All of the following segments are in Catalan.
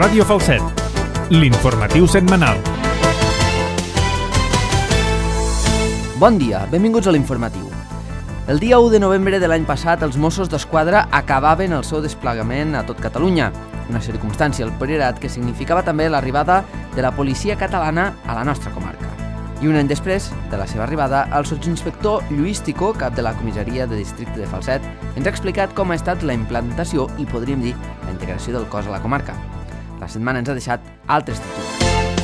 Ràdio Falset, l'informatiu setmanal. Bon dia, benvinguts a l'informatiu. El dia 1 de novembre de l'any passat, els Mossos d'Esquadra acabaven el seu desplegament a tot Catalunya, una circumstància al Priorat que significava també l'arribada de la policia catalana a la nostra comarca. I un any després de la seva arribada, el sotsinspector Lluís Ticó, cap de la comissaria de districte de Falset, ens ha explicat com ha estat la implantació i, podríem dir, la integració del cos a la comarca. La setmana ens ha deixat altres titulars.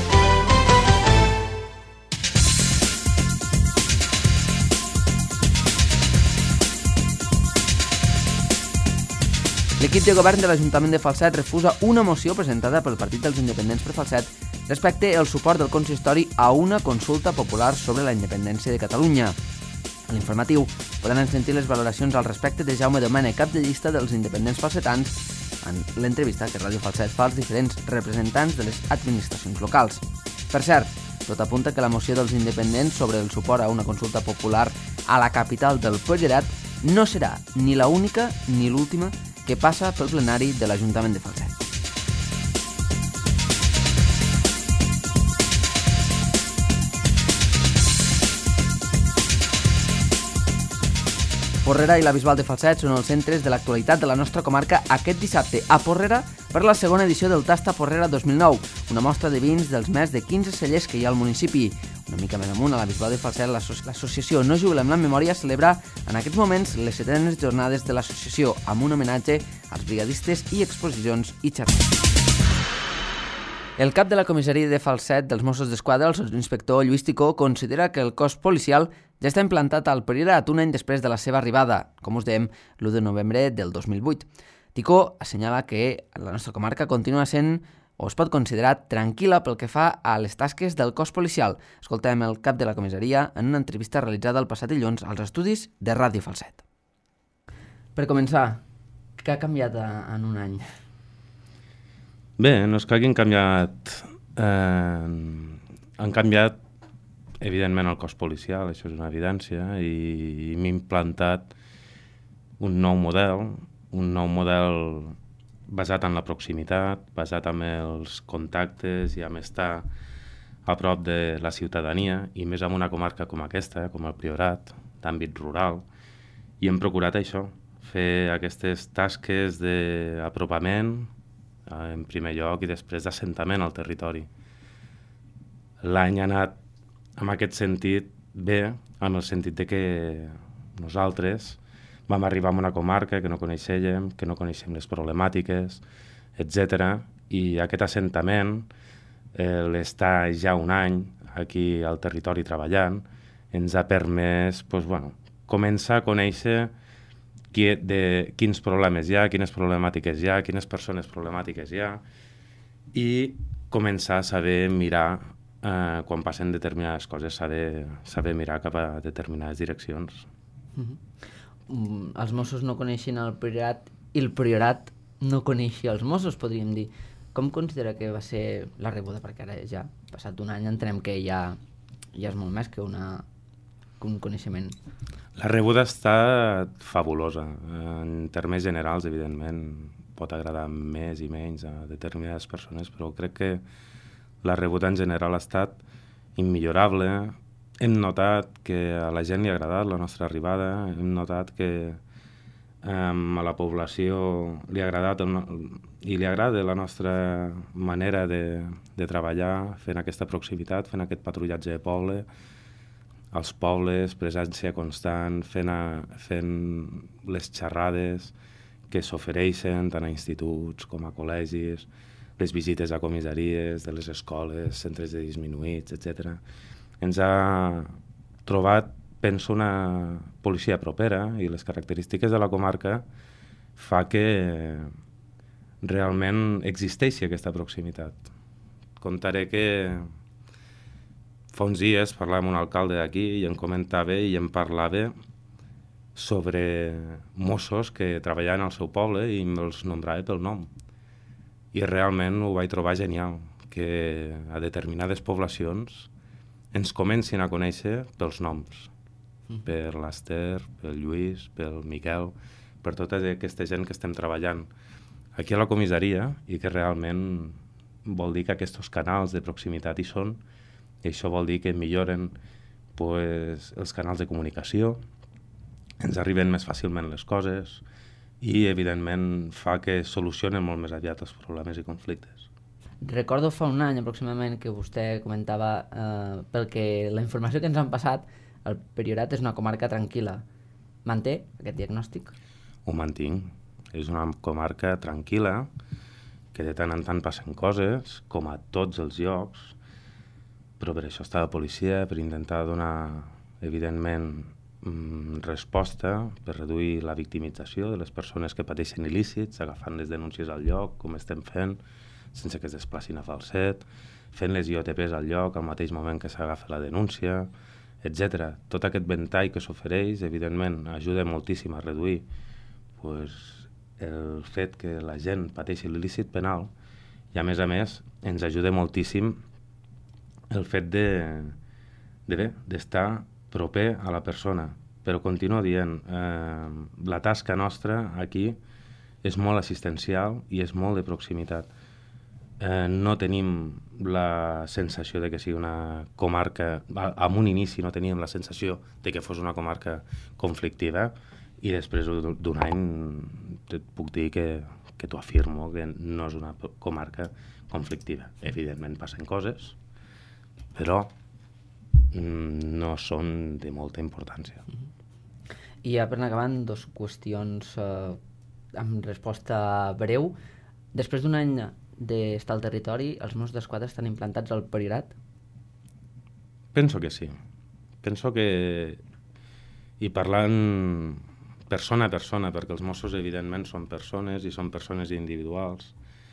L'equip de govern de l'Ajuntament de Falset refusa una moció presentada pel Partit dels Independents per Falset respecte al suport del consistori a una consulta popular sobre la independència de Catalunya. A l'informatiu podran sentir les valoracions al respecte de Jaume Domènech, cap de llista dels independents falsetans, en l'entrevista que Ràdio Falset fa als diferents representants de les administracions locals. Per cert, tot apunta que la moció dels independents sobre el suport a una consulta popular a la capital del Priorat no serà ni la única ni l'última que passa pel plenari de l'Ajuntament de Falset. Porrera i la Bisbal de Falset són els centres de l'actualitat de la nostra comarca aquest dissabte a Porrera per la segona edició del Tasta Porrera 2009, una mostra de vins dels més de 15 cellers que hi ha al municipi. Una mica més amunt, a la Bisbal de Falset, l'associació No Jubilem la Memòria celebra en aquests moments les 7enes jornades de l'associació amb un homenatge als brigadistes i exposicions i xerrades. El cap de la comissaria de Falset dels Mossos d'Esquadra, el sotsinspector Lluís Ticó, considera que el cos policial ja està implantat al Priorat un any després de la seva arribada, com us dèiem, l'1 de novembre del 2008. Ticó assenyala que la nostra comarca continua sent o es pot considerar tranquil·la pel que fa a les tasques del cos policial. Escoltem el cap de la comissaria en una entrevista realitzada el passat dilluns als estudis de Ràdio Falset. Per començar, què ha canviat en un any? Bé, no és que hagin canviat... han canviat, evidentment, el cos policial, això és una evidència, i m'he implantat un nou model basat en la proximitat, basat en els contactes i en estar a prop de la ciutadania, i més en una comarca com aquesta, com el Priorat, d'àmbit rural, i hem procurat això, fer aquestes tasques d'apropament, en primer lloc, i després d'assentament al territori. L'any ha anat, en aquest sentit, bé, en el sentit de que nosaltres vam arribar a una comarca que no coneixem, que no coneixem les problemàtiques, etc. I aquest assentament, l'estar ja un any aquí al territori treballant, ens ha permès començar a conèixer quins problemes hi ha, quines problemàtiques hi ha, quines persones problemàtiques hi ha, i començar a saber mirar, quan passen determinades coses, saber mirar cap a determinades direccions. Els Mossos no coneixen el Priorat i el Priorat no coneixia els Mossos, podríem dir. Com considera que va ser la rebuda? Perquè ara ja, passat un any, entenem que ja és molt més que un coneixement. La rebuda ha estat fabulosa. En termes generals, evidentment, pot agradar més i menys a determinades persones, però crec que la rebuda en general ha estat immillorable. Hem notat que a la gent li ha agradat la nostra arribada, hem notat que a la població li ha agradat i li agrada la nostra manera de treballar, fent aquesta proximitat, fent aquest patrullatge de poble, als pobles, presència constant, fent les xerrades que s'ofereixen tant a instituts com a col·legis, les visites a comissaries de les escoles, centres de disminuïts, etc. Ens ha trobat, penso, una policia propera, i les característiques de la comarca fa que realment existeixi aquesta proximitat. Contaré que fa uns dies parlava amb un alcalde d'aquí i em comentava i em parlava sobre Mossos que treballaven al seu poble i me'ls nombrava pel nom. I realment ho vaig trobar genial, que a determinades poblacions ens comencin a conèixer pels noms, per l'Ester, pel Lluís, pel Miquel, per tota aquesta gent que estem treballant aquí a la comissaria i que realment vol dir que aquests canals de proximitat hi són, i això vol dir que milloren els canals de comunicació, ens arriben més fàcilment les coses i, evidentment, fa que solucionen molt més aviat els problemes i conflictes. Recordo fa un any aproximadament que vostè comentava pel que la informació que ens han passat, el Priorat és una comarca tranquil·la. Manté aquest diagnòstic? Ho mantinc. És una comarca tranquil·la, que de tant en tant passen coses, com a tots els llocs, però per això està la policia, per intentar donar, evidentment, resposta, per reduir la victimització de les persones que pateixen il·lícits, agafant les denúncies al lloc, com estem fent, sense que es desplacin a Falset, fent les IOTPs al lloc al mateix moment que s'agafa la denúncia, etc. Tot aquest ventall que s'ofereix, evidentment, ajuda moltíssim a reduir el fet que la gent pateixi l'il·lícit penal, i a més, ens ajuda moltíssim el fet d'estar proper a la persona. Però continuo dient, la tasca nostra aquí és molt assistencial i és molt de proximitat. No tenim la sensació de que sigui una comarca, en un inici no teníem la sensació de que fos una comarca conflictiva, i després d'un any et puc dir que t'ho afirmo, que no és una comarca conflictiva. Evidentment passen coses, però no són de molta importància. I ja per anar acabant, 2 qüestions amb resposta breu. Després d'un any d'estar al territori, els Mossos d'Esquadra estan implantats al Priorat? Penso que sí. Penso que, i parlant persona a persona, perquè els Mossos evidentment són persones i són persones individuals,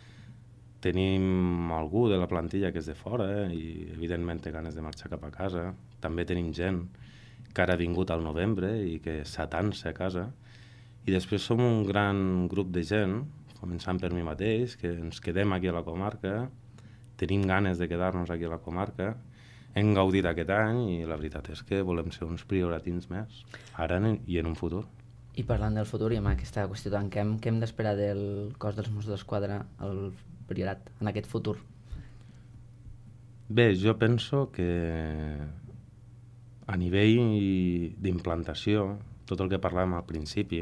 tenim algú de la plantilla que és de fora i evidentment té ganes de marxar cap a casa. També tenim gent que ara ha vingut al novembre i que s'atansa a casa. I després som un gran grup de gent, començant per mi mateix, que ens quedem aquí a la comarca, tenim ganes de quedar-nos aquí a la comarca, hem gaudit aquest any i la veritat és que volem ser uns prioratins més, ara i en un futur. I parlant del futur i amb aquesta qüestió tant, què hem d'esperar del cos dels Mossos d'Esquadra al Priorat en aquest futur? Bé, jo penso que a nivell d'implantació, tot el que parlàvem al principi,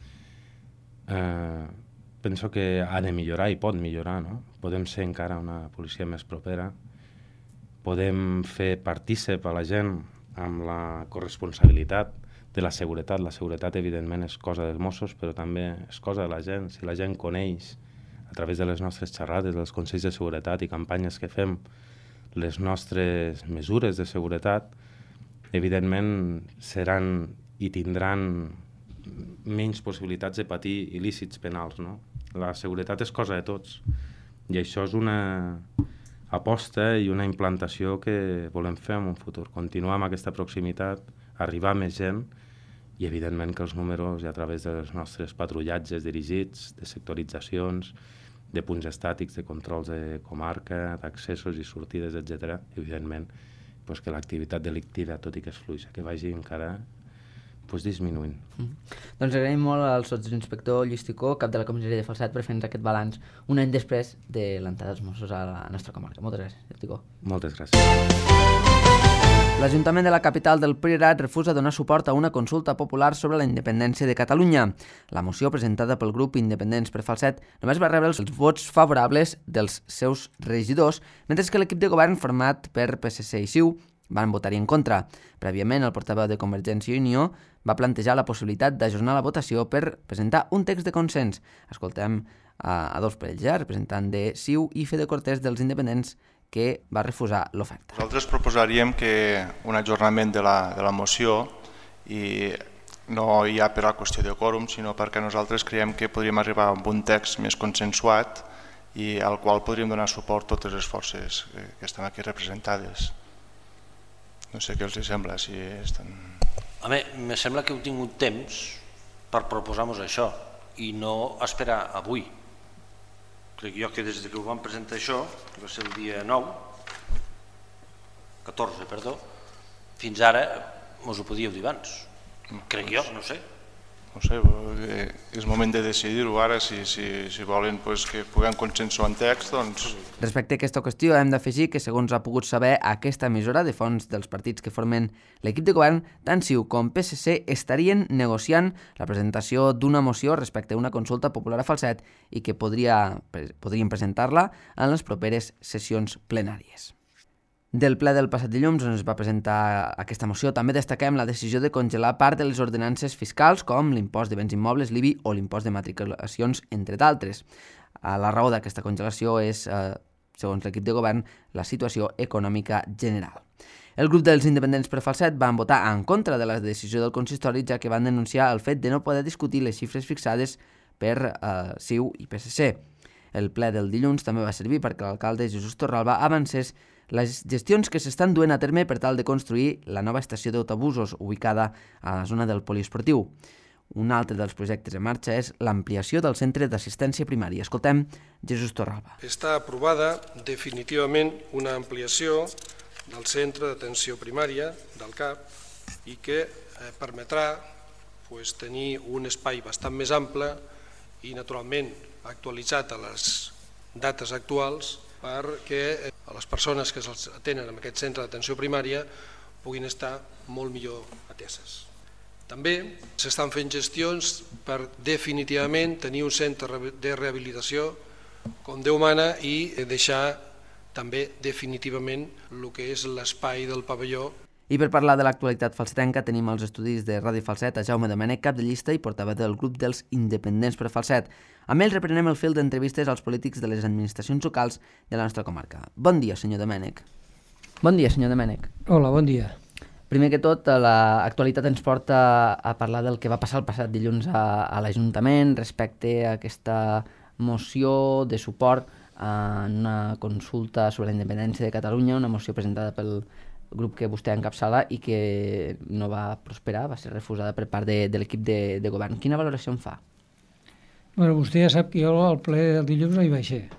penso que ha de millorar i pot millorar, no? Podem ser encara una policia més propera, podem fer partícip a la gent amb la corresponsabilitat de la seguretat. La seguretat, evidentment, és cosa dels Mossos, però també és cosa de la gent. Si la gent coneix, a través de les nostres xerrades, dels consells de seguretat i campanyes que fem, les nostres mesures de seguretat, evidentment seran i tindran menys possibilitats de patir il·lícits penals, no? La seguretat és cosa de tots, i això és una aposta i una implantació que volem fer en un futur. Continuar amb aquesta proximitat, arribar a més gent, i evidentment que els números, i a través dels nostres patrullatges dirigits, de sectoritzacions, de punts estàtics, de controls de comarca, d'accessos i sortides, etc., evidentment que l'activitat delictiva, tot i que és fluixa, que vagi encara disminuint. Doncs agraïm molt al sotsinspector Lluís Ticó, cap de la comissaria de Falset, per fer-nos aquest balanç un any després de l'entrada dels Mossos a la nostra comarca. Moltes gràcies, Ticó. Moltes gràcies. L'Ajuntament de la capital del Priorat refusa donar suport a una consulta popular sobre la independència de Catalunya. La moció presentada pel grup Independents per Falset només va rebre els vots favorables dels seus regidors, mentre que l'equip de govern format per PSC i CiU van votar-hi en contra. Prèviament, el portaveu de Convergència i Unió va plantejar la possibilitat d'ajornar la votació per presentar un text de consens. Escoltem a Adolf Pellicer, representant de CiU, i Fede Cortés dels Independents, que va refusar l'oferta. Nosaltres proposaríem que un ajornament de la moció, i no ja per la qüestió de quòrum, sinó perquè nosaltres creiem que podríem arribar a un text més consensuat i al qual podríem donar suport totes les forces que estan aquí representades. No sé què els sembla. Si estan... A mi, me sembla que heu tingut temps per proposar-nos això i no esperar avui. Crec jo que des que ho vam presentar això, que va ser el dia 14, perdó, fins ara mos ho podíeu dir abans. Crec jo, no sé. no sé, és moment de decidir-ho ara, si volen que puguem consensuar en text, doncs... Respecte a aquesta qüestió, hem d'afegir que, segons ha pogut saber aquesta emissora de fons dels partits que formen l'equip de govern, tant CiU com PSC estarien negociant la presentació d'una moció respecte a una consulta popular a Falset i que podrien presentar-la en les properes sessions plenàries. Del ple del passat dilluns, on es va presentar aquesta moció, també destaquem la decisió de congelar part de les ordenances fiscals, com l'impost de béns immobles, l'IBI o l'impost de matriculacions, entre d'altres. La raó d'aquesta congelació és, segons l'equip de govern, la situació econòmica general. El grup dels independents per Falset van votar en contra de la decisió del consistori, ja que van denunciar el fet de no poder discutir les xifres fixades per CiU i PSC. El ple del dilluns també va servir perquè l'alcalde Jesús Torralba avancés les gestions que s'estan duent a terme per tal de construir la nova estació d'autobusos ubicada a la zona del poliesportiu. Un altre dels projectes en marxa és l'ampliació del centre d'assistència primària. Escoltem Jesús Torralba. Està aprovada definitivament una ampliació del centre d'atenció primària del CAP i que permetrà tenir un espai bastant més ample i naturalment actualitzat a les dates actuals perquè les persones que se'ls atenen en aquest centre d'atenció primària puguin estar molt millor ateses. També s'estan fent gestions per definitivament tenir un centre de rehabilitació com Déu mana i deixar també definitivament el que és l'espai del pavelló. I per parlar de l'actualitat falsetenca tenim als estudis de Ràdio Falset a Jaume Domènech, cap de llista i portaveu del grup dels independents per Falset. Amb ell reprenem el fil d'entrevistes als polítics de les administracions locals de la nostra comarca. Bon dia, senyor Domènech. Bon dia, senyor Domènech. Hola, bon dia. Primer que tot, l'actualitat ens porta a parlar del que va passar el passat dilluns a l'Ajuntament respecte a aquesta moció de suport a una consulta sobre la independència de Catalunya, una moció presentada pel grup que vostè encapçala i que no va prosperar, va ser refusada per part de l'equip de govern. Quina valoració en fa? Bueno, vostè ja sap que jo al ple del dilluns no hi vaig ser,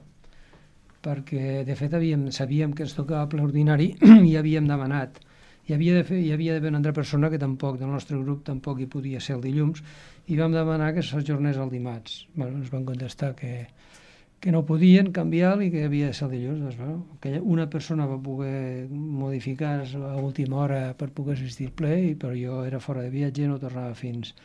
perquè de fet sabíem que ens tocava ple ordinari i havíem demanat. Hi havia d'haver una altra persona que tampoc, del nostre grup, tampoc hi podia ser el dilluns, i vam demanar que s'ajornés el dimarts. Bueno, ens van contestar que no podien canviar i que havia de ser el dilluns. Doncs, bueno, una persona va poder modificar a última hora per poder assistir al ple, però jo era fora de viatge i no tornava fins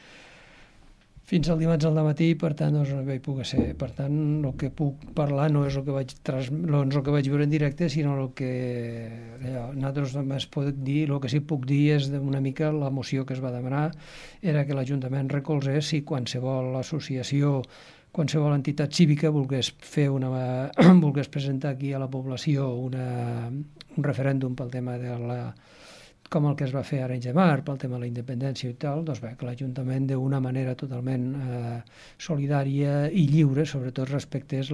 al dimarts al matí, per tant doncs, no vaig poder ser. Per tant, el que puc parlar no és el que vaig veure en directe, sinó el que nosaltres només podem dir. El que sí puc dir és una mica la moció que es va demanar, era que l'Ajuntament recolzés si qualsevol associació, qualsevol entitat cívica volgués presentar aquí a la població un referèndum pel tema com el que es va fer a Arenys de Mar, pel tema de la independència i tal, doncs bé, que l'Ajuntament d'una manera totalment solidària i lliure, sobretot respectés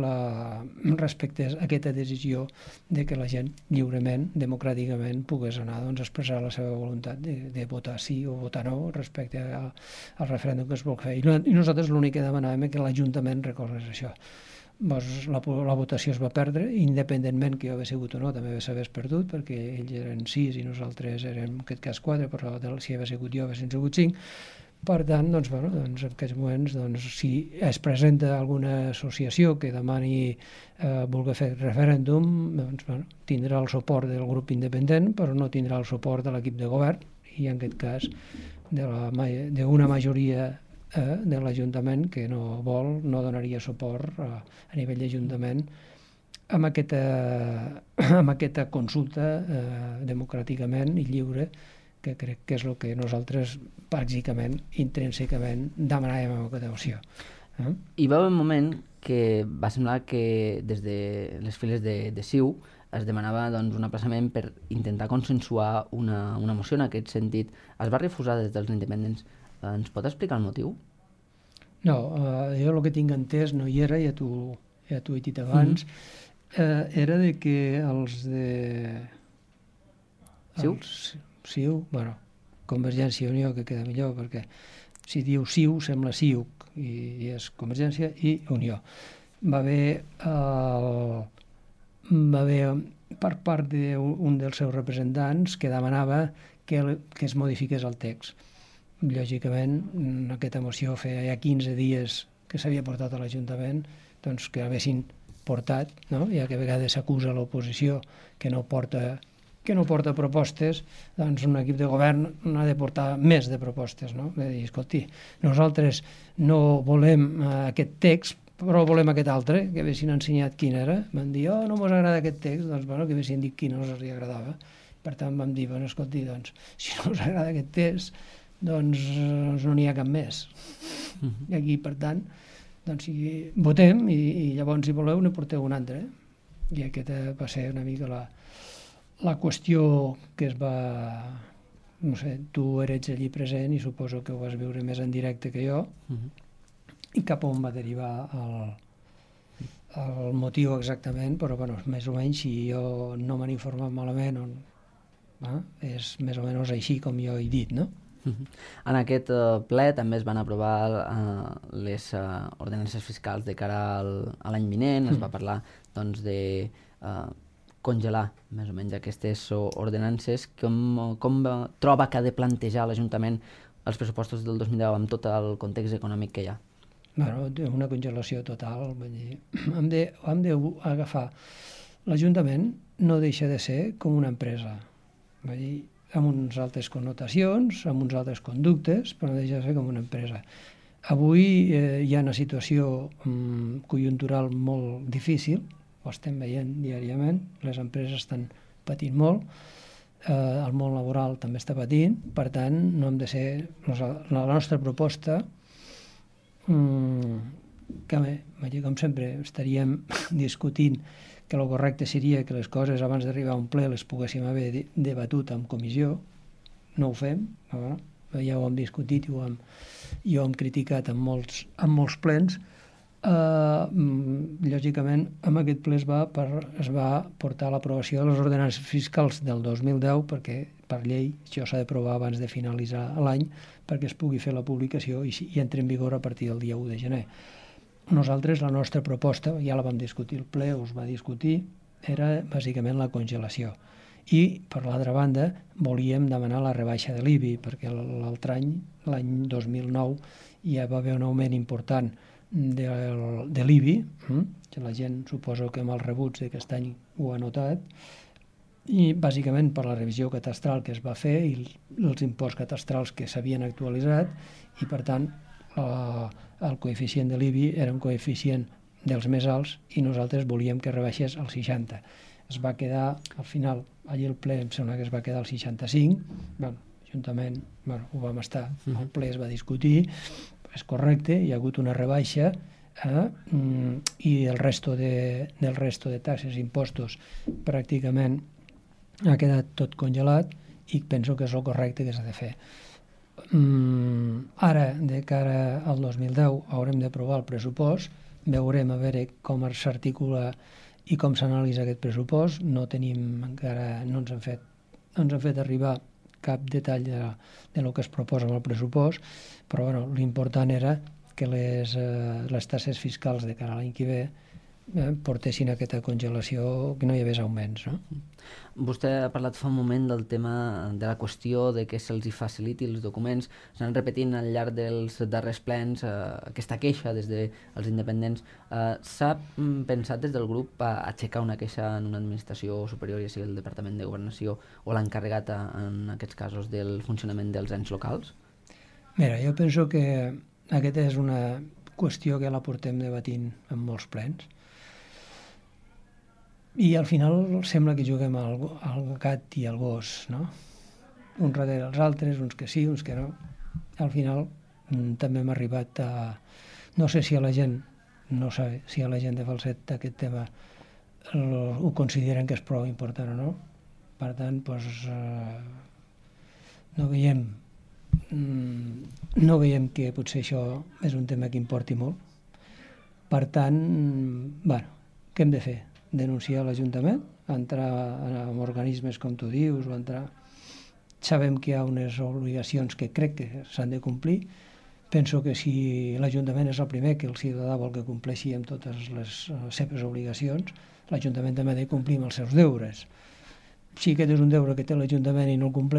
aquesta decisió de que la gent lliurement, democràticament, pogués anar a expressar la seva voluntat de votar sí o votar no respecte al referèndum que es vol fer. I nosaltres l'únic que demanàvem és que l'Ajuntament recolzés això. La votació es va perdre, independentment que jo hagués sigut o no, també s'hagués perdut, perquè ells eren 6 i nosaltres érem, en aquest cas, 4, però si hagués sigut jo haguessin sigut 5. Per tant, en aquests moments, si es presenta alguna associació que demani voler fer referèndum, tindrà el suport del grup independent, però no tindrà el suport de l'equip de govern, i en aquest cas d'una majoria de l'Ajuntament que no donaria suport a nivell d'Ajuntament amb aquesta consulta democràticament i lliure, que crec que és el que nosaltres bàsicament, intrínsecament, demanàvem amb aquesta moció. Hi va haver un moment que va semblar que des de les files de CiU es demanava un aplaçament per intentar consensuar una moció en aquest sentit. Es va refusar des dels independents. Ens pot explicar el motiu? No, jo el que tinc entès, no hi era, ja t'ho he dit abans, era de que els de... CiU, bueno, Convergència i Unió, que queda millor, perquè si diu CiU sembla CiUC, i és Convergència i Unió. Va haver per part d'un dels seus representants que demanava que es modifiqués el text. lògicament, aquesta moció feia ja 15 dies que s'havia portat a l'Ajuntament, doncs que haguessin portat, no? Ja que a vegades s'acusa l'oposició que no porta propostes, doncs un equip de govern ha de portar més de propostes, no? De dir, escolti, nosaltres no volem aquest text, però volem aquest altre, que haguessin ensenyat quin era. Van dir, no mos agrada aquest text, doncs bueno, que haguessin dit quin no els agradava. Per tant, vam dir, bueno, escolti, doncs, si no us agrada aquest text, doncs no n'hi ha cap més. I aquí, per tant, doncs votem i llavors, si voleu, ne porteu un altre. I aquesta va ser una mica la qüestió que es va... No sé, tu eres allí present i suposo que ho vas veure més en directe que jo, i cap on va derivar el motiu exactament, però bueno, més o menys, si jo no m'han informat malament, és més o menys així com jo he dit, no? En aquest ple també es van aprovar les ordenances fiscals de cara a l'any vinent, es va parlar doncs, de congelar més o menys aquestes ordenances. Com troba que ha de plantejar l'Ajuntament els pressupostos del 2010 amb tot el context econòmic que hi ha? Bueno, una congelació total, vull dir, hem d'agafar. L'Ajuntament no deixa de ser com una empresa, vull dir, amb unes altres connotacions, amb uns altres conductes, però no deixa de ser com una empresa. Avui hi ha una situació conjuntural molt difícil, ho estem veient diàriament, les empreses estan patint molt, el món laboral també està patint, per tant, no hem de ser... La nostra proposta, que com sempre estaríem discutint que el correcte seria que les coses abans d'arribar a un ple les poguéssim haver debatut en comissió, no ho fem, ja ho hem discutit i ho hem criticat en molts plens. Lògicament, amb aquest ple es va portar l'aprovació de les ordenances fiscals del 2010 perquè per llei això s'ha d'aprovar abans de finalitzar l'any perquè es pugui fer la publicació i entri en vigor a partir del dia 1 de gener. Nosaltres, la nostra proposta, ja la vam discutir, el ple us va discutir, era bàsicament la congelació. I, per l'altra banda, volíem demanar la rebaixa de l'IBI, perquè l'altre any, l'any 2009, ja va haver un augment important de l'IBI, que la gent suposo que amb els rebuts d'aquest any ho ha notat, i bàsicament per la revisió catastral que es va fer i els imports catastrals que s'havien actualitzat, i per tant el coeficient de l'IBI era un coeficient dels més alts i nosaltres volíem que rebaixés al 60. Es va quedar, al final, allà el ple em sembla que es va quedar al 65, l'Ajuntament ho vam estar, el ple es va discutir, és correcte, hi ha hagut una rebaixa i el resto de taxes i impostos pràcticament ha quedat tot congelat i penso que és el correcte que s'ha de fer. Ara, de cara al 2010, haurem d'aprovar el pressupost, veurem a veure com s'articula i com s'analitza aquest pressupost. No tenim encara, no ens han fet arribar cap detall de lo que es proposa amb el pressupost, però bueno, l'important era que les taxes fiscals de cara a l'any que ve portessin aquesta congelació, que no hi hagués augments, no? Vostè ha parlat fa un moment del tema de la qüestió de que se'ls faciliti els documents. S'han repetint al llarg dels darrers plens aquesta queixa des dels independents. S'ha pensat des del grup a aixecar una queixa en una administració superior, ja sigui el Departament de Governació o l'encarregat en aquests casos del funcionament dels ens locals? Mira, jo penso que aquesta és una qüestió que la portem debatint en molts plens. I al final sembla que juguem al gat i al gos, no? Uns darrere els altres, uns que sí, uns que no. Al final també hem arribat a... No sé si a la gent, no sé si a la gent de Falset aquest tema ho consideren que és prou important o no. Per tant, doncs, no veiem que potser això és un tema que importi molt. Per tant, bueno, què hem de fer? Denunciar l'Ajuntament, entrar en organismes com tu dius, o entrar... Sabem que hi ha unes obligacions que crec que s'han de complir. Penso que si l'Ajuntament és el primer que el ciutadà vol que compleixi amb totes les seves obligacions, l'Ajuntament també ha de complir amb els seus deures. Si aquest és un deure que té l'Ajuntament i no el compleix,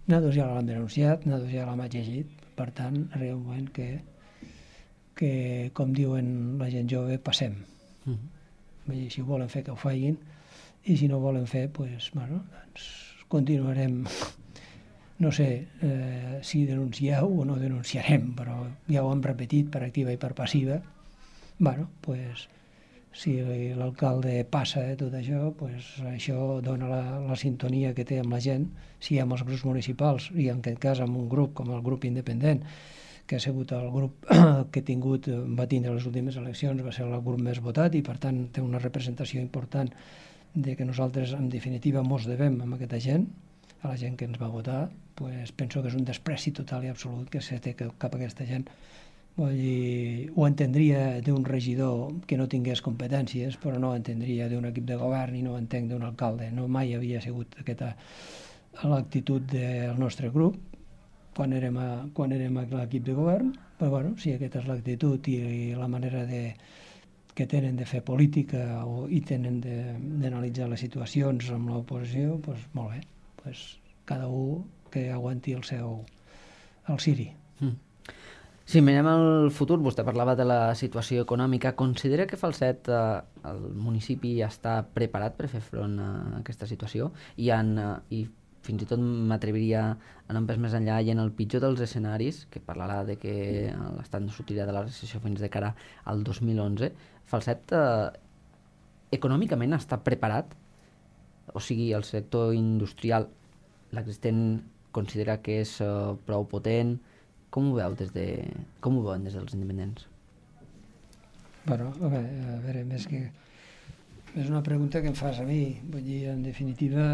Nosaltres ja l'hem denunciat, nosaltres ja l'hem llegit, per tant, arriba un moment que com diuen la gent jove, passem. Vull dir, si ho volen fer, que ho facin, i si no ho volen fer, doncs continuarem, no sé si denuncieu o no denunciarem, però ja ho hem repetit per activa i per passiva. Doncs si l'alcalde passa tot això, doncs això dona la sintonia que té amb la gent, si amb els grups municipals i en aquest cas amb un grup com el grup independent, que ha sigut el grup que va tindre les últimes eleccions, va ser el grup més votat i per tant té una representació important de que nosaltres en definitiva mos devem amb aquesta gent, a la gent que ens va votar, doncs penso que és un despreci total i absolut que se té cap a aquesta gent. Vull dir, ho entendria d'un regidor que no tingués competències, però no ho entendria d'un equip de govern i no ho entenc d'un alcalde. No mai havia sigut aquesta l'actitud del nostre grup quan érem a l'equip de govern, però bueno, si aquesta és l'actitud i la manera que tenen de fer política i tenen d'analitzar les situacions amb l'oposició, doncs molt bé, doncs cada un que aguanti el ciri. Si mirem al futur, vostè parlava de la situació econòmica. Considera que Falset, el municipi, ja està preparat per fer front a aquesta situació? I fins i tot m'atreviria a anar un pes més enllà i en el pitjor dels escenaris, que parlarà de que l'Estat no sortirà de la recessió fins de cara al 2011, Falset econòmicament està preparat? O sigui, el sector industrial, l'existent, considera que és prou potent? Com ho veuen des dels independents? Bueno, a veure, és una pregunta que em fas a mi. Vull dir, en definitiva,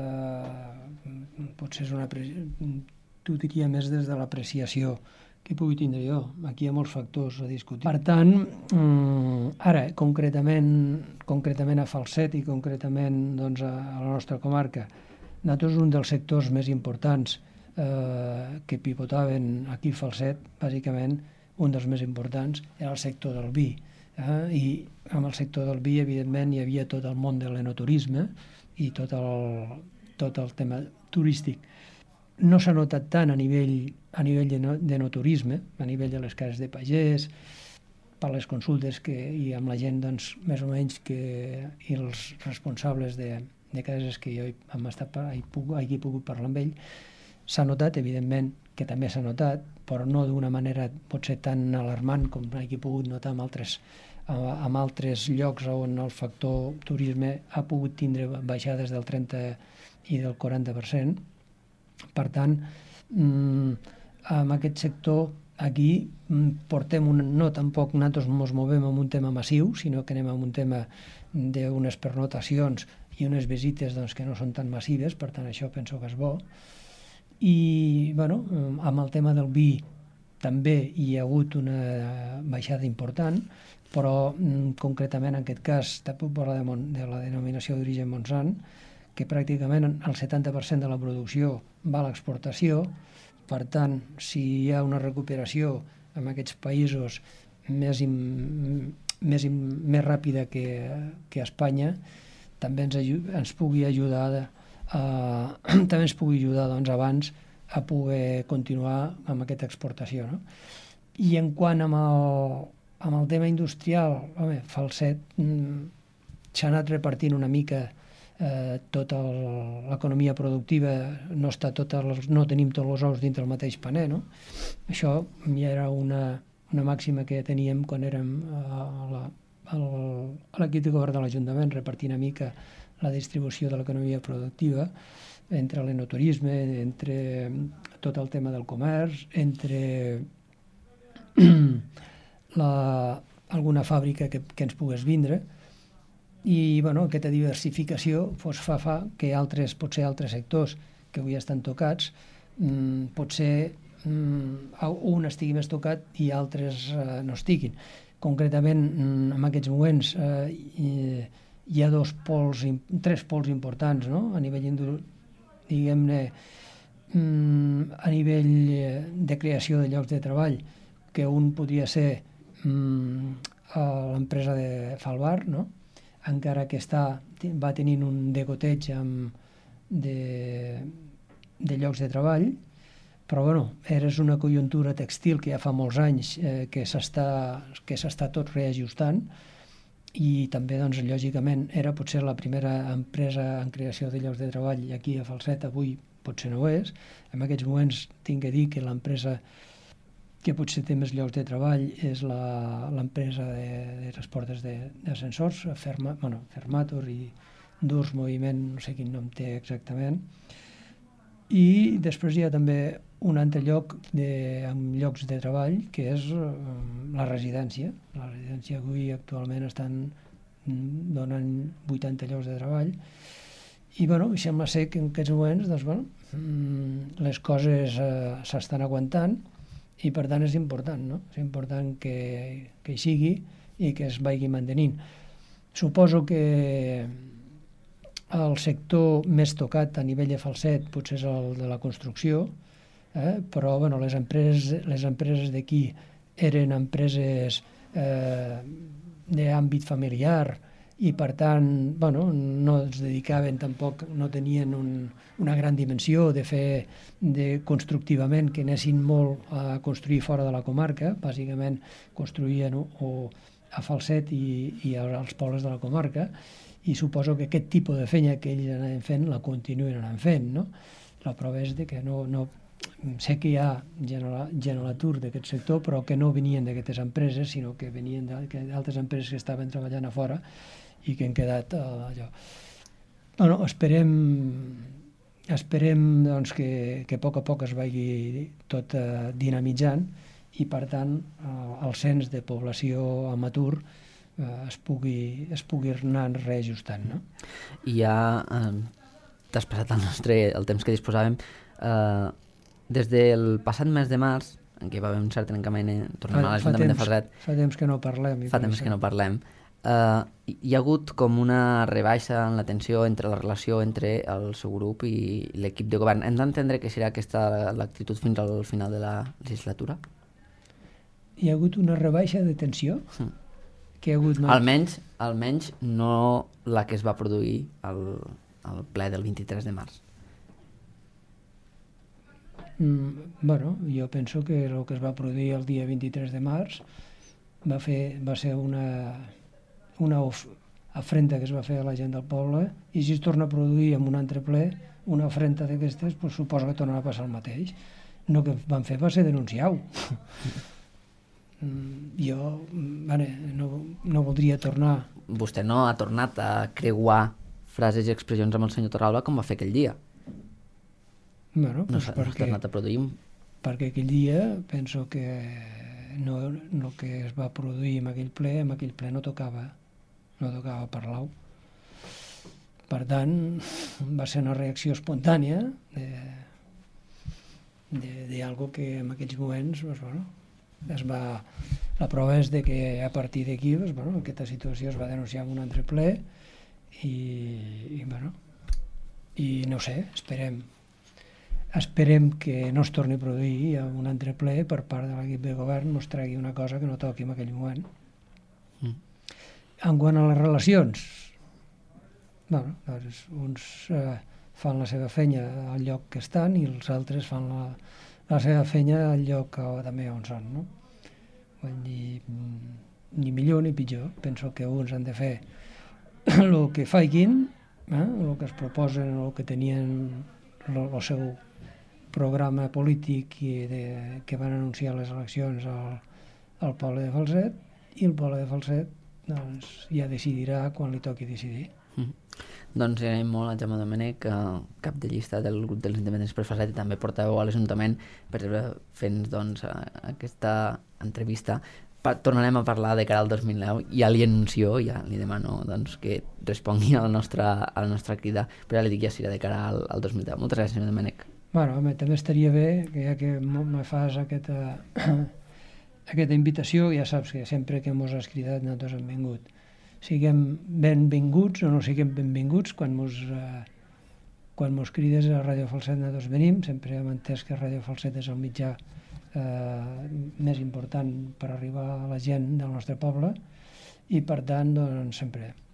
potser tu diria més des de l'apreciació que pugui tindre jo. Aquí hi ha molts factors a discutir. Per tant, ara, concretament a Falset i concretament doncs, a la nostra comarca, nosaltres un dels sectors més importants que pivotaven aquí a Falset, bàsicament un dels més importants era el sector del vi, i amb el sector del vi evidentment hi havia tot el món de l'enoturisme i tot el tema turístic. No s'ha notat tant a nivell d'enoturisme, a nivell de les cases de pagès, per les consultes i amb la gent doncs, més o menys i els responsables de cases que jo he pogut parlar amb ell. S'ha notat, evidentment, que també s'ha notat, però no d'una manera potser tan alarmant com he pogut notar en altres llocs on el factor turisme ha pogut tindre baixades del 30 i del 40%. Per tant, en aquest sector aquí portem no tampoc nosaltres ens movem en un tema massiu, sinó que anem en un tema d'unes pernotacions i unes visites doncs, que no són tan massives, per tant això penso que és bo. I bueno, amb el tema del vi també hi ha hagut una baixada important, però concretament en aquest cas puc parlar de la denominació d'origen Montsant, que pràcticament el 70% de la producció va a l'exportació. Per tant, si hi ha una recuperació en aquests països més ràpida que a Espanya, també ens pugui ajudar doncs, abans a poder continuar amb aquesta exportació. No? I en quant amb el tema industrial, Falset s'ha anat repartint una mica tota l'economia productiva, no tenim tots els ous dintre el mateix paner. No? Això ja era una màxima que teníem quan érem a l'equip de govern de l'Ajuntament, repartir una mica la distribució de l'economia productiva entre l'enoturisme, entre tot el tema del comerç, entre alguna fàbrica que ens pogués vindre, i bueno, aquesta diversificació fa que potser altres sectors que avui estan tocats, potser un estigui més tocat i altres no estiguin. Concretament, en aquests moments hi ha tres pols importants, no? A nivell, diguem-ne, a nivell de creació de llocs de treball, que un podria ser l'empresa de Falbar, no? Encara que va tenint un degoteig de llocs de treball, però bueno, és una conjuntura textil que ja fa molts anys que s'està tot reajustant, i també, doncs, lògicament, era potser la primera empresa en creació de llocs de treball aquí a Falset, avui potser no ho és. En aquests moments tinc que dir que l'empresa que potser té més llocs de treball és l'empresa de les portes d'ascensors, Fermator i Durs Moviment, no sé quin nom té exactament. I després hi ha també un altre lloc amb llocs de treball, que és la residència. La residència avui actualment estan donant 80 llocs de treball, i bueno, sembla ser que en aquests moments les coses s'estan aguantant, i per tant és important, no? És important que hi sigui i que es vagi mantenint. Suposo que el sector més tocat a nivell de Falset potser és el de la construcció, però bueno, les empreses d'aquí eren empreses d'àmbit familiar, i per tant no es dedicaven tampoc, no tenien una gran dimensió de fer constructivament, que anessin molt a construir fora de la comarca. Bàsicament construïen a Falset i als pobles de la comarca, i suposo que aquest tipus de feina que ells anaven fent la continuen anant fent, no? La prova és que no sé que hi ha gent a l'atur d'aquest sector, però que no venien d'aquestes empreses, sinó que venien d'altres empreses que estaven treballant a fora i que han quedat allò. Bueno, esperem doncs, que a poc es vagi tot dinamitzant, i per tant el cens de població amb atur es pugui anar reajustant, no? I ja t'has passat el temps que disposàvem. Des del passat mes de març, en què va haver un cert trencament, tornem a l'Ajuntament de Falset. Fa temps que no parlem. Hi ha hagut com una rebaixa en la tensió entre la relació entre el seu grup i l'equip de govern. Hem d'entendre que serà aquesta l'actitud fins al final de la legislatura? Hi ha hagut una rebaixa de tensió? Que hi ha hagut... Almenys no la que es va produir al ple del 23 de març. Bueno, jo penso que el que es va produir el dia 23 de març va ser una afrenta que es va fer a la gent del poble, i si es torna a produir en un altre ple una afrenta d'aquestes, doncs suposo que tornarà a passar el mateix. No, que van fer va ser denunciar-ho. Jo no voldria tornar... Vostè no ha tornat a creuar frases i expressions amb el senyor Torralba com va fer aquell dia? Bueno, no s'ha tornat a produir? Perquè aquell dia penso que el que es va produir en aquell ple no tocava parlar-ho. Per tant, va ser una reacció espontània d'algo que en aquells moments la prova és que a partir d'aquí aquesta situació es va denunciar en un altre ple, i no sé, esperem que no es torni a produir a un altre ple per part de l'equip de govern, no es tregui una cosa que no toqui en aquell moment. En quant a les relacions, doncs uns fan la seva feina al lloc que estan, i els altres fan la seva feina al lloc també on són, no? Vull dir, ni millor ni pitjor. Penso que uns han de fer el que facin, el que es proposen, el que tenien el seu programa polític que van anunciar les eleccions al poble de Falset, i el poble de Falset ja decidirà quan li toqui decidir. Doncs agraïm molt a Jaume Domènech, cap de llista del grup dels independents per Falset i també portaveu a l'Ajuntament, per fer-nos aquesta entrevista. Tornarem a parlar de cara al 2009, ja li anuncio, ja li demano que respongui a la nostra crida, però ja li dic, ja serà de cara al 2010. Moltes gràcies, senyor Domènech. Bueno, també estaria bé que ja que me fas aquesta invitació, ja saps que sempre que mos has cridat nosaltres hem vingut. Siguem benvinguts o no siguem benvinguts, quan mos crides a Ràdio Falset nosaltres venim. Sempre hem entès que Ràdio Falset és el mitjà més important per arribar a la gent del nostre poble, i per tant doncs, sempre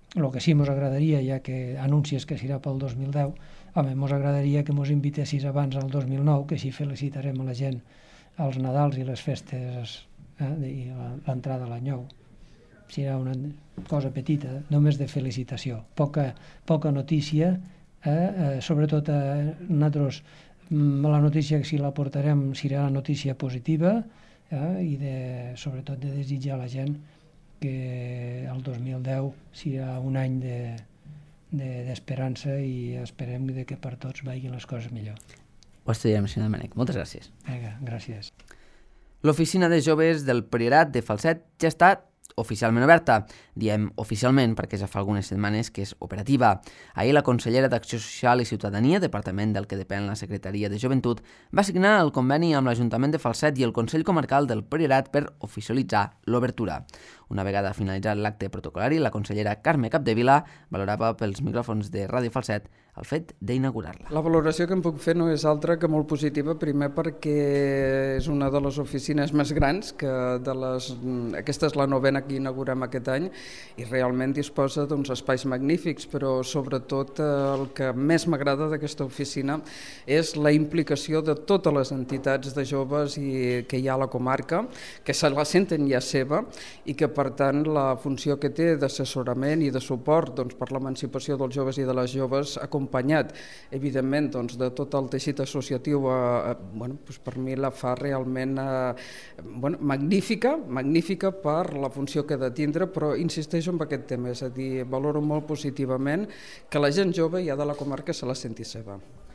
El que sí ens agradaria, ja que anuncies que serà pel 2010, home, ens agradaria que ens invitessis abans al 2009, que així felicitarem a la gent als Nadals i les festes i l'entrada a l'any nou. Serà una cosa petita, només de felicitació. Poca notícia, sobretot nosaltres la notícia que si la portarem serà la notícia positiva i sobretot de desitjar a la gent que el 2010 serà un any d'esperança i esperem que per tots vagin les coses millor. Ho estudiarem, senyor Domènech. Moltes gràcies. Vinga, gràcies. L'oficina de joves del Priorat de Falset ja està oficialment oberta. Diem oficialment perquè ja fa algunes setmanes que és operativa. Ahir la consellera d'Acció Social i Ciutadania, departament del que depèn la Secretaria de Joventut, va signar el conveni amb l'Ajuntament de Falset i el Consell Comarcal del Priorat per oficialitzar l'obertura. Una vegada finalitzat l'acte protocolari, la consellera Carme Capdevila valorava pels micròfons de Ràdio Falset el fet d'inaugurar-la. La valoració que em puc fer no és altra que molt positiva, primer perquè és una de les oficines més grans, aquesta és la novena que inaugurem aquest any i realment disposa d'uns espais magnífics, però sobretot el que més m'agrada d'aquesta oficina és la implicació de totes les entitats de joves que hi ha a la comarca, que se la senten ja seva i que per tant la funció que té d'assessorament i de suport per l'emancipació dels joves i de les joves, acompanyat evidentment de tot el teixit associatiu, per mi la fa realment magnífica per la funció que ha de tindre, però insisteixo en aquest tema, és a dir, valoro molt positivament que la gent jove ja de la comarca se la senti seva.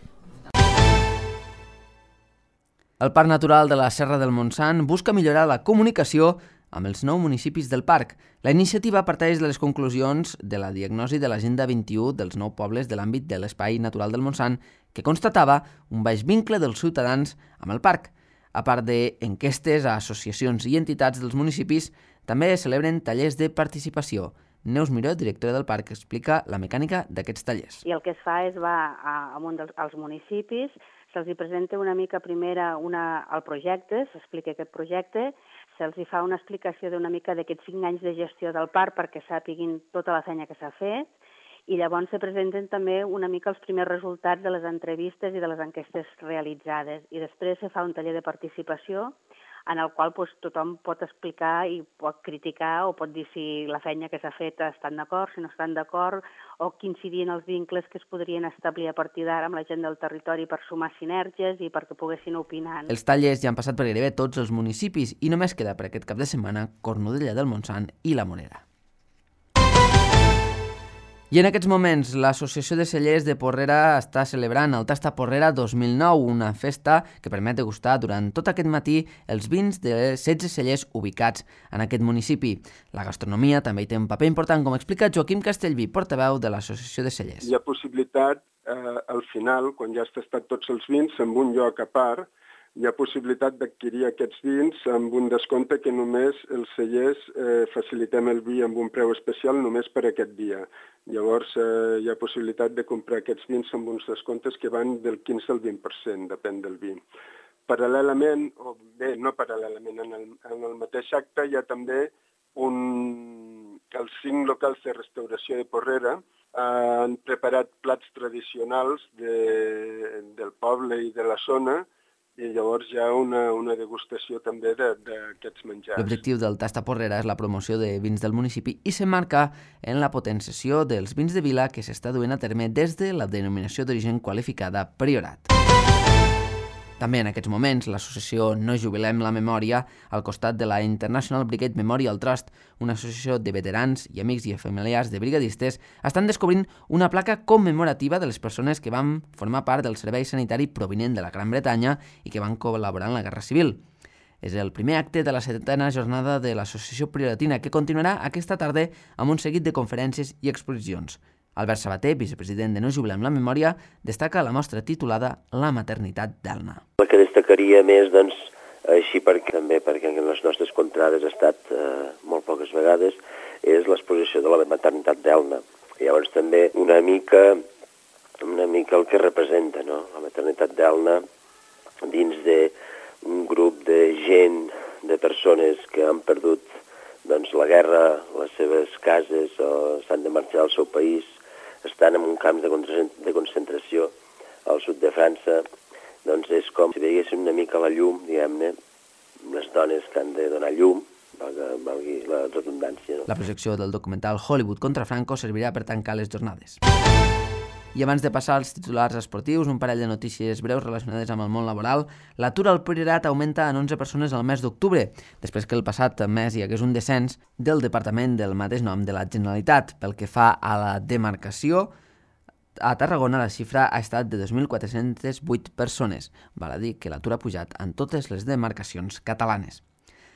El Parc Natural de la Serra del Montsant busca millorar la comunicació amb els 9 municipis del parc. La iniciativa parteix de les conclusions de la diagnosi de l'Agenda 21 dels 9 pobles de l'àmbit de l'Espai Natural del Montsant, que constatava un baix vincle dels ciutadans amb el parc. A part d'enquestes a associacions i entitats dels municipis, també es celebren tallers de participació. Neus Miró, directora del parc, explica la mecànica d'aquests tallers. I el que es fa és va als municipis, se'ls presenta una mica primer el projecte, s'explica aquest projecte, se'ls fa una explicació d'una mica d'aquests 5 anys de gestió del parc perquè sàpiguin tota la feina que s'ha fet i llavors se presenten també una mica els primers resultats de les entrevistes i de les enquestes realitzades. I després se fa un taller de participació en el qual tothom pot explicar i pot criticar o pot dir si la feina que s'ha fet estan d'acord, si no estan d'acord, o quins serien els vincles que es podrien establir a partir d'ara amb la gent del territori per sumar sinergies i perquè poguessin opinar. Els tallers ja han passat per gairebé tots els municipis i només queda per aquest cap de setmana Cornudella del Montsant i la Monera. I en aquests moments l'Associació de Cellers de Porrera està celebrant el Tasta Porrera 2009, una festa que permet degustar durant tot aquest matí els vins de 16 cellers ubicats en aquest municipi. La gastronomia també hi té un paper important, com explica Joaquim Castellví, portaveu de l'Associació de Cellers. Hi ha possibilitat, al final, quan ja has tastat tots els vins, en un lloc a part, hi ha possibilitat d'adquirir aquests vins amb un descompte que només els cellers facilitem el vi amb un preu especial només per aquest dia. Llavors hi ha possibilitat de comprar aquests vins amb uns descomptes que van del 15 al 20%, depèn del vi. Paral·lelament, o bé, no paral·lelament, en el mateix acte hi ha també els 5 locals de restauració de Porrera han preparat plats tradicionals del poble i de la zona i llavors hi ha una degustació també d'aquests menjars. L'objectiu del Tasta Porrera és la promoció de vins del municipi i s'emmarca en la potenciació dels vins de vila que s'està duent a terme des de la denominació d'origen qualificada Priorat. També en aquests moments l'associació No Jubilem la Memòria, al costat de la International Brigade Memorial Trust, una associació de veterans i amics i familiars de brigadistes, estan descobrint una placa commemorativa de les persones que van formar part del servei sanitari provinent de la Gran Bretanya i que van col·laborar en la Guerra Civil. És el primer acte de la 7ª jornada de l'Associació Prioratina, que continuarà aquesta tarda amb un seguit de conferències i exposicions. Albert Sabater, vicepresident de No Jubilem la Memòria, destaca la mostra titulada La maternitat d'Elna. El que destacaria més, doncs, així perquè en les nostres contrades ha estat molt poques vegades, és l'exposició de la maternitat d'Elna. Llavors també una mica el que representa, no? La maternitat d'Elna dins d'un grup de gent, de persones que han perdut doncs, la guerra, les seves cases, o s'han de marxar al seu país, estan en un camp de concentració al sud de França, doncs és com si veiessin una mica la llum, diguem-ne, les dones que han de donar llum, valgui la redundància. No? La projecció del documental Hollywood contra Franco servirà per tancar les jornades. I abans de passar als titulars esportius, un parell de notícies breus relacionades amb el món laboral. L'atur al Priorat augmenta en 11 persones al mes d'octubre, després que el passat mes hi hagués un descens del departament del mateix nom de la Generalitat. Pel que fa a la demarcació, a Tarragona la xifra ha estat de 2.408 persones. Val a dir que l'atur ha pujat en totes les demarcacions catalanes.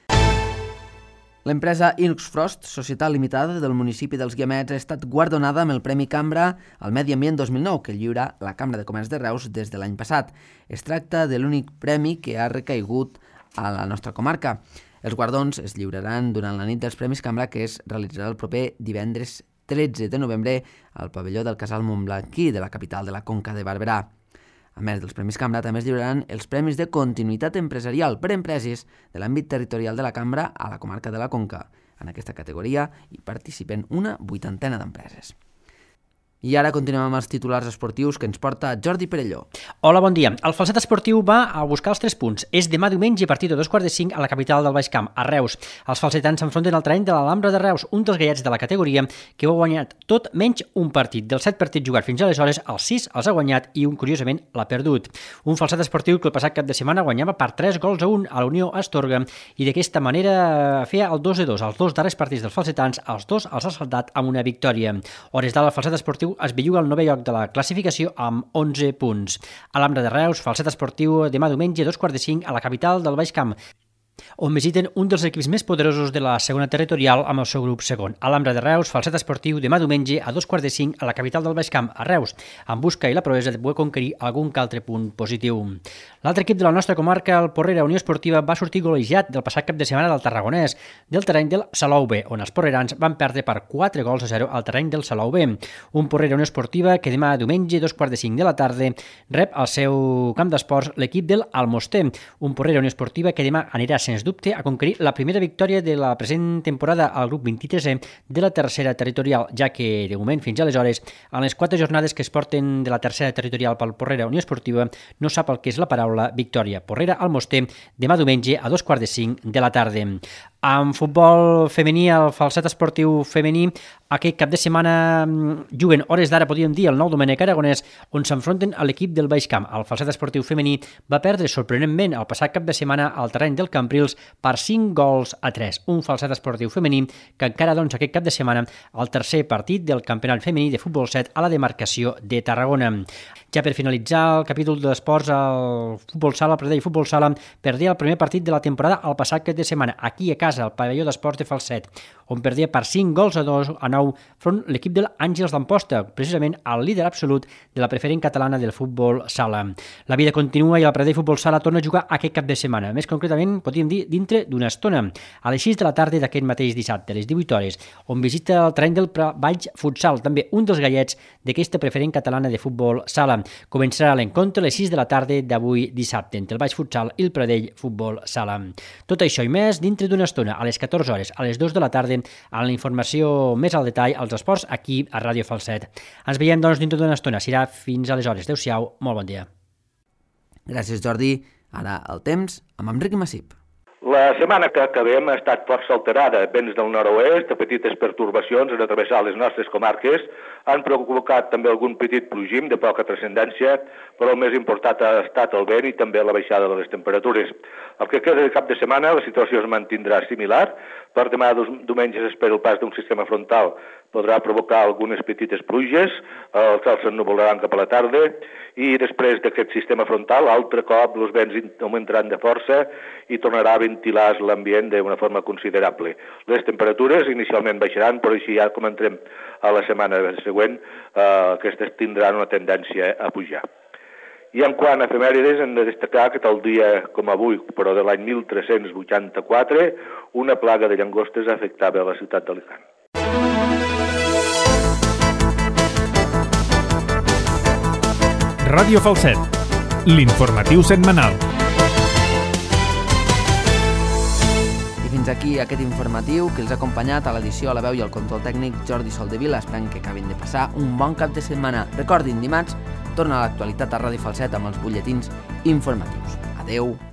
L'empresa Inox Frost, societat limitada del municipi dels Guiamets, ha estat guardonada amb el Premi Cambra al Medi Ambient 2009, que lliura la Cambra de Comerç de Reus des de l'any passat. Es tracta de l'únic premi que ha recaigut a la nostra comarca. Els guardons es lliuraran durant la nit dels Premis Cambra, que es realitzarà el proper divendres 13 de novembre al pavelló del Casal Montblanquí de la capital de la Conca de Barberà. A més dels Premis Cambra, també es lliuraran els Premis de Continuïtat Empresarial per empreses de l'àmbit territorial de la Cambra a la comarca de la Conca. En aquesta categoria hi participen una 80ena d'empreses. I ara continuem amb els titulars esportius que ens porta Jordi Perelló. Hola, bon dia. El Falset Esportiu va a buscar els 3 punts. És demà diumenge a partir de 2:45 a la capital del Baix Camp, a Reus. Els falsetans s'enfronten al terreny de l'Alhambra de Reus, un dels gallets de la categoria que ho ha guanyat tot menys un partit. Dels 7 partits jugats fins aleshores, els 6 els ha guanyat i un, curiosament, l'ha perdut. Un Falset Esportiu que el passat cap de setmana guanyava per 3-1 a la Unió Astorga i d'aquesta manera feia el 2-2. Els 2 darrers partits dels falsetans, els 2 els ha saltat amb una victòria. Hores d'ara el Falset Esportiu es belluga al 9è lloc de la classificació amb 11 punts. Alhambra de Reus, Falset Esportiu, demà diumenge a 2:45 a la capital del Baix Camp, on visiten un dels equips més poderosos de la segona territorial amb el seu grup segon. Alhambra de Reus, Falset Esportiu, demà diumenge a 2:45 a la capital del Baix Camp, a Reus, en busca i la proesa de poder conquerir algun que altre punt positiu. L'altre equip de la nostra comarca, el Porrera Unió Esportiva, va sortir golejat del passat cap de setmana del Tarragonès, del terreny del Salou B, on els porrerans van perdre per 4-0 al terreny del Salou B. Un Porrera Unió Esportiva que demà diumenge a 2:45 de la tarda rep al seu camp d'esports l'equip del Almoster. Un Porrera Unió Esportiva que demà anirà sens dubte a conquerir la primera victòria de la present temporada al grup 23è de la tercera territorial, ja que de moment fins aleshores, en les 4 jornades que es porten de la tercera territorial pel Porrera Unió Esportiva, no sap el que és la paraula victòria. Porrera Almoster, demà diumenge a 2:45 de la tarda. En futbol femení, el Falset Esportiu femení, aquest cap de setmana juguen hores d'ara, podríem dir, el Nou Domènec Aragonès, on s'enfronten a l'equip del Baix Camp. El Falset Esportiu femení va perdre sorprenentment el passat cap de setmana al terreny del Cambrils per 5-3. Un Falset Esportiu femení que encara doncs aquest cap de setmana el tercer partit del campionat femení de futbol 7 a la demarcació de Tarragona. Ja per finalitzar el capítol d'esports, el futbol sala, el Pradell Futbol Sala, perdia el primer partit de la temporada el passat cap de setmana, aquí a casa, al pavelló d'esports de Falset, on perdia per 5-9 front l'equip de l'Àngels d'Amposta, precisament el líder absolut de la preferent catalana del futbol sala. La vida continua i el Pradell Futbol Sala torna a jugar aquest cap de setmana, més concretament, podríem dir, dintre d'una estona, a les 6 de la tarda d'aquest mateix dissabte, a les 18 hores, on visita el terreny del Valls Futsal, també un dels gallets d'aquesta preferent catalana de futbol sala. Començarà l'encontre a les 6 de la tarda d'avui dissabte entre el Baix Futsal i el Pradell Futbol Sala. Tot això i més dintre d'una estona, a les 14 hores, a les 2 de la tarda, amb la informació més al detall als esports aquí a Ràdio Falset. Ens veiem doncs dintre d'una estona, serà fins aleshores. Adéu-siau, molt bon dia. Gràcies, Jordi. Ara el temps amb Enric Massip. La setmana que acabem ha estat força alterada. Vents del nord-oest, petites pertorbacions en travessar les nostres comarques, han provocat també algun petit plogim de poca transcendència, però el més important ha estat el vent i també la baixada de les temperatures. El que queda de cap de setmana, la situació es mantindrà similar. Per demà diumenge s'espera el pas d'un sistema frontal. Podrà provocar algunes petites pluges, el cel s'ennubolaran cap a la tarda, i després d'aquest sistema frontal, altre cop els vents augmentaran de força i tornarà a ventilar l'ambient d'una forma considerable. Les temperatures inicialment baixaran, però així ja com entrem a la setmana següent, aquestes tindran una tendència a pujar. I en quant a efemèrides, hem de destacar que tal dia com avui, però de l'any 1384, una plaga de llangostes afectava a la ciutat d'Alicant. Ràdio Falset, l'informatiu setmanal. I fins aquí aquest informatiu que els ha acompanyat a l'edició, a la veu i al control tècnic Jordi Soldevila. Esperem que acabin de passar un bon cap de setmana. Recordin, dimarts torna a l'actualitat a Ràdio Falset amb els butlletins informatius. Adeu!